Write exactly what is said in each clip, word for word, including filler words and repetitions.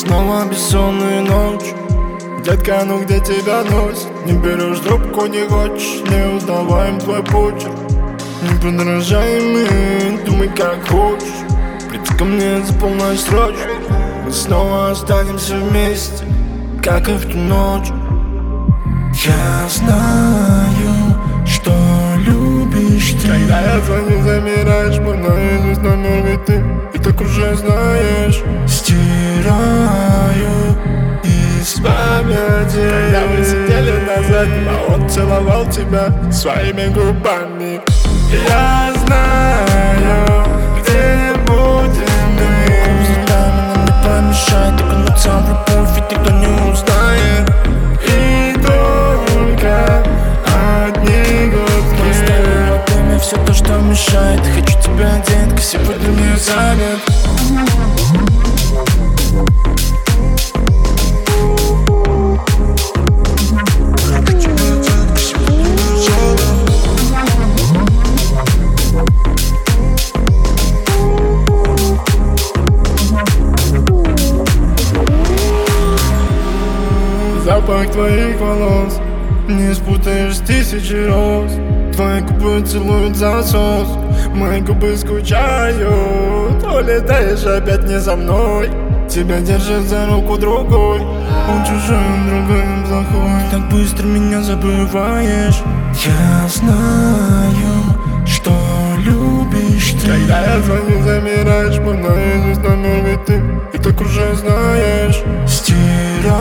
снова бессонные ночи. Детка, ну где тебя носит? Не берешь трубку, не хочешь, не узнаваем твой почерк. Не подражаемый, думай как хочешь. Приди ко мне за полной строчку. Мы снова останемся вместе, как и в ту ночь. Я знаю, что любишь ты. Когда я звоню, замираешь, мой наизусть номер ведь ты и так уже знаешь. Стираю из памяти. Когда мы сидели на заднем, а он целовал тебя своими губами. Я знаю, где будем мы. Нам не помешает окунуться в любовь, ведь никто не узнает. И только одни гудки. Оставим во время все то, что мешает. Хочу тебя, детка, сегодня не занят. Запах твоих волос не спутаешь с тысячи роз. Твои губы целуют засос, мои губы скучают. Улетаешь опять не за мной, тебя держит за руку другой. Он чужой, другой, плохой. Так быстро меня забываешь. Я знаю, что любишь ты. Когда я звоню, замираешь, мой наизусть номер ведь ты и так уже знаешь. Стираю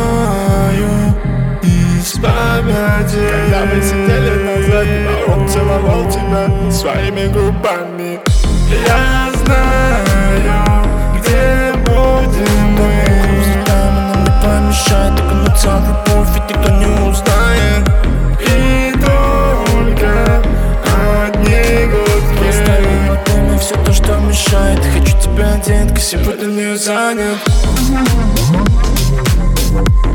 из памяти. Когда мы сидели на заднем, а он целовал тебя своими губами. Я знаю, где будем мы. Нам не помешает окунуться в любовь, ведь никто не узнает. И только одни гудки. Оставим во время все то, что мешает. Хочу тебя, детка, сегодня не занят.